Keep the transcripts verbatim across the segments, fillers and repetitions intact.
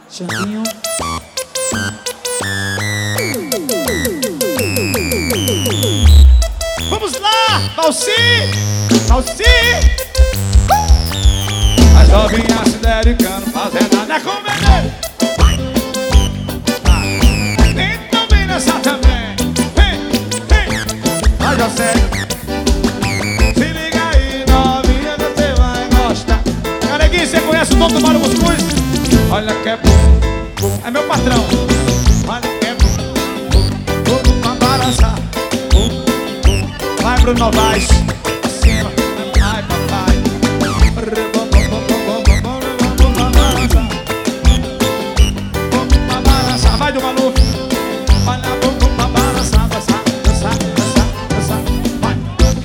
Xandinho. Vamos lá, Valci! Valci! As novinhas se dedicando, fazendo nada com veneno. Então vem nessa também. Vem, vem. Mas eu sei. Se liga aí, novinha, você vai gostar. Careguinho, você conhece o dono do Mário Muscuz? Olha que é bom. É meu patrão. Olha que é bom. Vou pra balançar. Vai, Bruno Novaes. Acima. Ai, papai. Vai do Manu. Olha a boca pra balançar, dançar, dançar, dançar, dançar. Vai.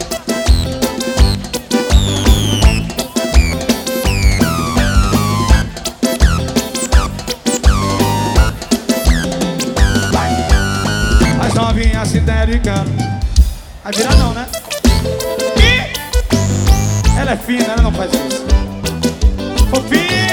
Vai. As novinhas se dedicando. Vai virar não, né? E ela é fina, ela não faz isso. Fofinha.